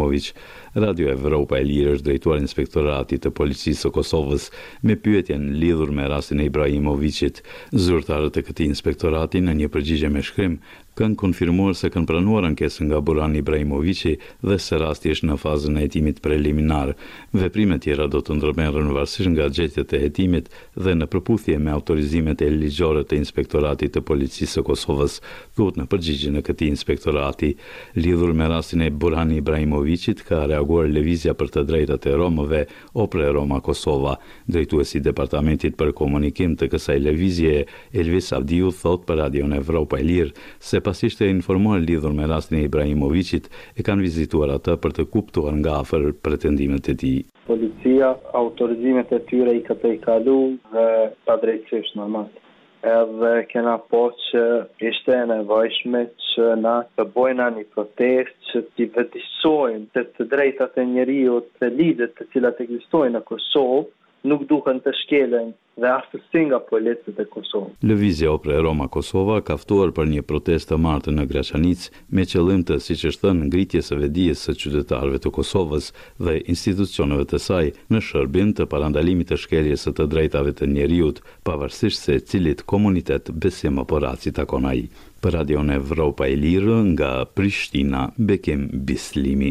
Ibrahimović. Radio Evropa e Lirë është drejtuar Inspektoratit të Policisë së Kosovës me pyetjen lidhur me rastin e Ibrahimovicit. Zyrtarët e këtij inspektorati në një përgjigje me shkrim kanë konfirmuar se kanë pranuar ankesën nga Buran Ibrahimovici dhe se rasti është në fazën e hetimit preliminar. Veprimet tjera do të ndërmerren varësisht nga gjetjet e hetimit dhe në përputhje me autorizimet e ligjore të Inspektoratit të Policisë së Kosovës, thuhet në përgjigjen e këtij inspektorati. Lidhur me rastin e Buran Ibrahimovicit ka reaguar Lëvizja për të drejtat e Romëve, Opre Roma Kosova. Drejtuesi i Departamentit për Komunikim të kësaj lëvizje, Elvis Avdiu, thot për Radion Evropa e Lirë se pasi ishte informuar lidhur me rastin e Ibrahimovicit, e kanë vizituar atë për të kuptuar nga afër pretendimet e tij. Policia autorizimet e tyre i ka kalu dhe padrejtësisht normal. Edhe kena po që ishte e nevojshme që na të bojna një protest që t'i vëdisojnë se të drejtat e njeriut të ligjet të cilat ekzistojnë në Kosovë nuk duhen të shkelen dhe aftësi nga policët e Kosovës. Lëvizja Opre Roma Kosova ka ftuar për një protestë të martë në Graçanic me qëllim të, siç është thënë, ngritjes së vedijes së qytetarëve të Kosovës dhe institucioneve të saj në shërbim të parandalimit të shkeljes së të drejtave të njeriut, pavarësisht se cilit komunitet besim apo raci takon ai. Për Radion Evropa e Lirë nga Prishtina, Bekim Bislimi.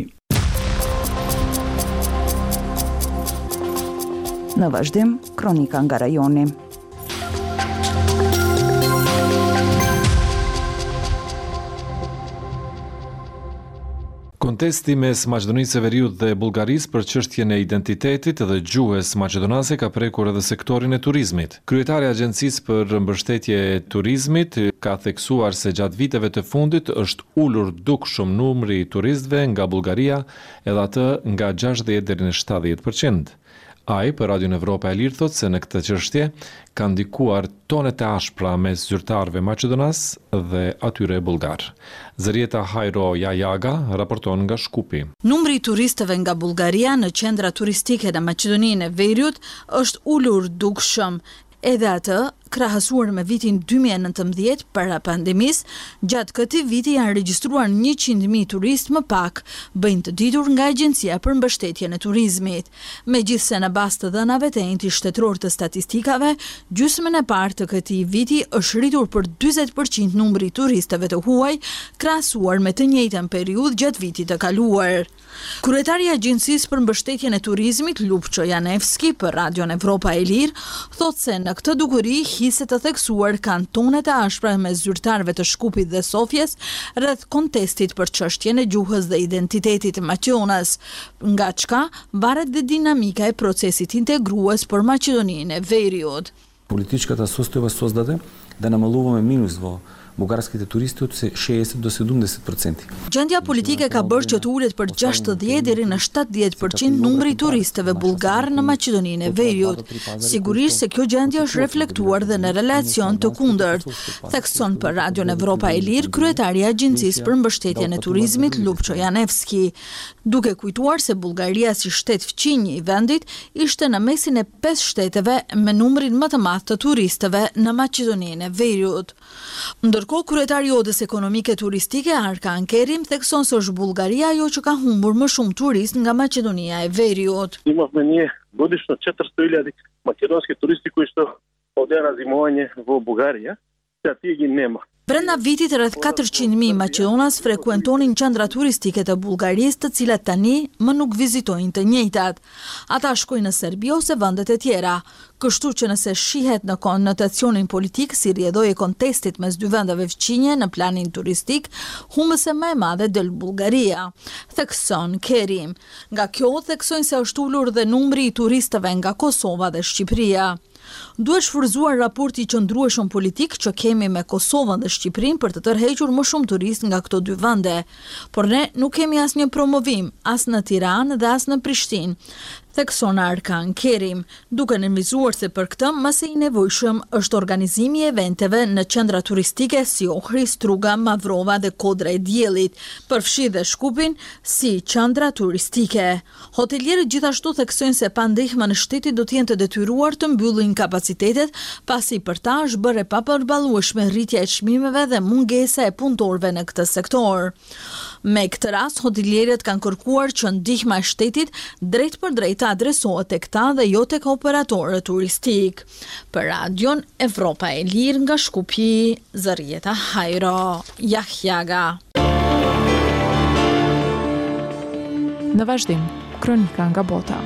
Në vazhdim, kronika nga rajoni. Kontesti mes Maqedonisë së Veriut dhe Bullgarisë për çështjen e identitetit dhe gjuhës maqedonase ka prekur edhe sektorin e turizmit. Kryetari i Agjencisë për Mbështetje e Turizmit ka theksuar se gjatë viteve të fundit është ulur dukshëm numri i turistëve nga Bullgaria, edhe atë nga 60 deri në 70%. Ai për Radion Evropa e Lirë thot se në këtë çështje ka ndikuar tonet e ashpra mes zyrtarëve maqedonas dhe atyre bullgar. Zërieta Hajro Jajaga raporton nga Shkupi. Numri i turistëve nga Bullgaria në qendra turistike në Maqedoninë e Veriut është ulur dukshëm. Edhe atë, krahasuar me vitin 2019 para pandemisë, gjatë këtij viti janë regjistruar 100.000 turistë më pak, bëjnë të ditur nga Agjencia për Mbështetjen e Turizmit. Megjithse në bazë të dhënave të enti shtetëror të statistikave, gjysmën e parë të këtij viti është rritur për 40% numri i turistëve të huaj, krahasuar me të njëjtën periudhë gjatë vitit të kaluar. Kryetari i Agjencisë për Mbështetjen e Turizmit, Lupço Janevski, për Radion Evropa e Lirë, thotë se në këtë dukuri hiset të theksuar kanë tonet e ashpra me zyrtarëve të Shkupit dhe Sofjes rreth kontestit për çështjen e gjuhës dhe identitetit maqedonas, nga çka varet dhe dinamika e procesit integrues për Maqedoninë e Veriut. Политическата состојба создаде да намалуваме минусво бугарските туристи од 60 до 70%. Gjendja politike ka bërë që të ulet për 60 deri në 70% numri i turistëve bullgar në Maqedoninë e Veriut. Sigurisht se kjo gjendje është reflektuar dhe në relacion të kundërt, thekson për Radion Evropa e Lirë kryetari i Agjencisë për Mbështetjen e Turizmit Lupço Janevski, duke kujtuar se Bullgaria si shtet fqinj i vendit ishte në mesin e 5 shteteve me numrin më të madh të turistëve në Maqedoninë e Veriut. Ndërkohë, kryetari i Odës Ekonomike Turistike Arkan Kerim thekson se është Bullgaria ajo që ka humbur më shumë turistë nga Maqedonia e Veriut. Имахме ние годишно 400.000 македонски туристи кои што одеа на зимување во Бугарија, сега тие ги нема. Brenda vitit rreth 400.000 maqedonas frekuentonin qendra turistike të Bullgarisë, të cilat tani më nuk vizitojnë të njëjtat. Ata shkojnë në Serbi ose vendet e tjera. Kështu që nëse shihet në konotacionin politik si rrjedhoi e kontestit mes dy vendeve fqinje në planin turistik, humbëse më e madhe del Bullgaria, thekson Kerim. Nga kjo theksojnë se është ulur dhe numri i turistëve nga Kosova dhe Shqipëria. Duhet shfrytzuar raporti i qëndrueshëm politik që kemi me Kosovën dhe Shqipërinë për të tërhequr më shumë turistë nga këto dy vende, por ne nuk kemi asnjë promovim, as në Tiranë dhe as në Prishtinë, thekson Arkan Kerim, duke nënvizuar se për këtë më së i nevojshëm është organizimi i eventeve në qendra turistike si Ohri, Struga, Mavrova dhe Kodra e Diellit, përfshi dhe Shkupin si qendra turistike. Hotelierët gjithashtu theksojnë se pa ndihmën e shtetit do të jenë të detyruar të mbyllin kapacitetet, pasi për ta është bërë e papërballueshme rritja e çmimeve dhe mungesa e punëtorëve në këtë sektor. Me këtë rast, hotelierët kanë kërkuar që ndihma e shtetit drejt për drejt të adresohet tek ta dhe jo tek operatorët turistik. Për Radion Evropa e Lirë nga Shkupi, Zërieta Hajro, Jahjaga. Në vazhdim, kronika nga bota.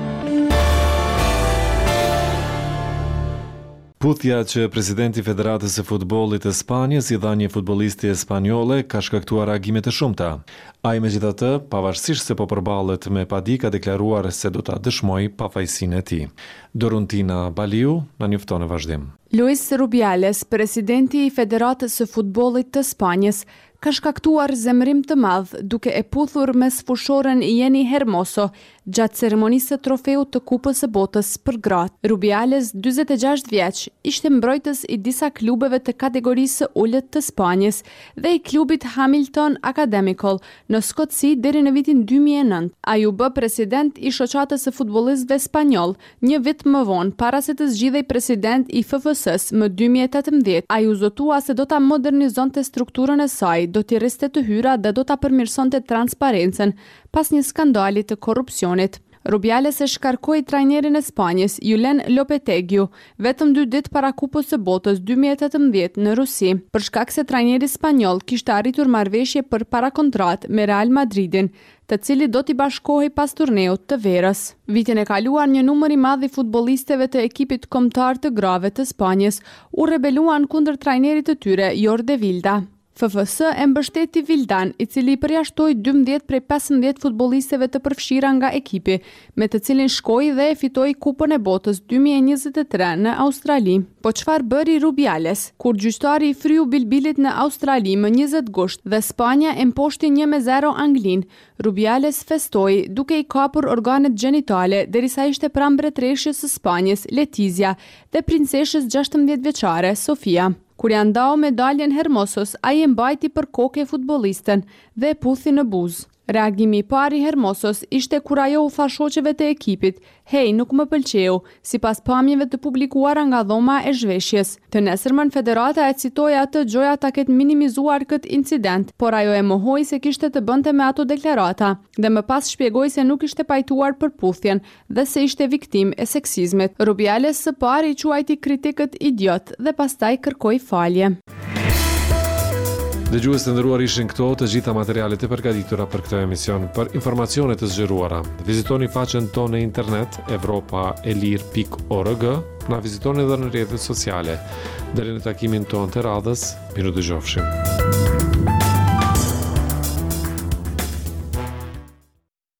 Puthja që presidenti i Federatës së Futbollit të Spanjës i dha një futbollisti spanjolle ka shkaktuar reagime të shumta. Ai megjithatë, pavarësisht se po përballet me padi, ka deklaruar se do ta dëshmojë pafajësinë e tij. Doruntina Baliu na njofton në vazhdim. Luis Rubiales, presidenti i Federatës së Futbollit të Spanjës, ka shkaktuar zemërim të madh duke e puthur me sfushoren Jenny Hermoso gjatë ceremonisë së trofeut të Kupës së Botës për gratë. Rubiales, 46 vjeç, ishte mbrojtës i disa klubeve të kategorisë së ulët të Spanjës dhe i klubit Hamilton Academical në Skotësi deri në vitin 2009. Ai u bë president i shoqatës së futbollistëve spanjoll një vit më vonë, para se të zgjidhej president i FFS-s më 2018. Ai u zotua se do ta modernizonte strukturën e saj, do t'i riste të hyra dhe do ta përmirësonte transparencën pas një skandali të korrupsionit. Rubiales e shkarkoi trajnerin e Spanjës, Julen Lopetegui, vetëm 2 ditë para Kupës së Botës 2018 në Rusi, për shkak se trajneri spanjoll kishte arritur marrëveshje për parakontratë me Real Madridin, të cili do t'i bashkohej pas turneut të verës. Vitin e kaluar, një numër i madh i futbollistëve të ekipit kombëtar të grave të Spanjës u rebeluan kundër trajnerit të tyre, Jordi Vilda. FFS e mbështeti Vildan, i cili përjashtoi 12 prej 15 futbollistëve të përfshira nga ekipi, me të cilin shkoi dhe e fitoi Kupën e Botës 2023 në Australi. Po çfarë bëri Rubiales? Kur gjyqtari i fryu Bilbilit në Australi më 20 gusht dhe Spanja e mposhti 1-0 Anglin, Rubiales festoi duke i kapur organet gjenitale derisa ishte pranë mbretëreshës së Spanjës, Letizia, dhe princeshës 16 vjeçare, Sofia. Kur janë ndau medaljen Hermosos, ai e mbajti për kokë futbollisten dhe e puthi në buzë. Reagimi i parë i Hermosos ishte kur ajo u tha shoqeve të ekipit: "Hej, nuk më pëlqeu", sipas pamjeve të publikuara nga dhoma e zhveshjes. Të nesërmën federata e citoi atë gjoja ta ketë minimizuar këtë incident, por ajo e mohoi se kishte të bënte me ato deklarata dhe më pas shpjegoi se nuk ishte pajtuar për puthjen dhe se ishte viktimë e seksizmit. Rubiales së pari i quajti kritikët idiot dhe pastaj kërkoi falje. Dëgjues të nderuar, ishin këto të gjitha materialet e përgatitura për këtë emision. Për informacione të zgjeruara, vizitoni faqen tonë në internet evropaelir.org, na vizitoni edhe në rrjetet sociale. Deri në takimin tonë të radhës, miru dëgjofshim.